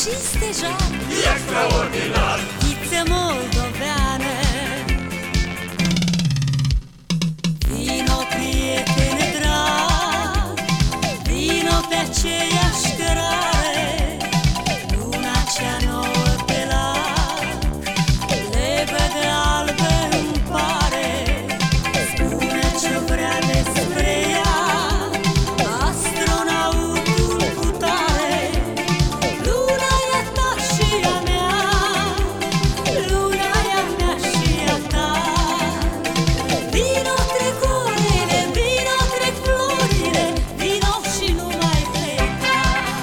și stejar, extraordinar, ghiță moldoveană. Vino, prietene drag, vino pe aceeași cărare, luna cea nouă pe lac, lebădă albă îmi pare. Spune ce vrea despre ea astronautul cu tare. Luna e a ta și a mea, luna e a mea și a ta. Vino trec orele, vino trec florile, vino și nu mai pleca.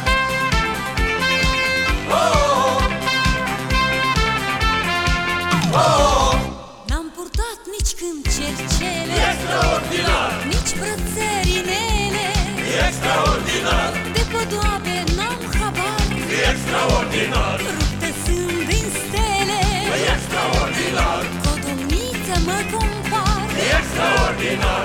N-am purtat nici când cercele, extraordinar, nici brățărinele, extraordinar, de podoabe n-am habar, extraordinar, rupte sunt din stele, extraordinar, cu o domniță mă compar. extraordinar.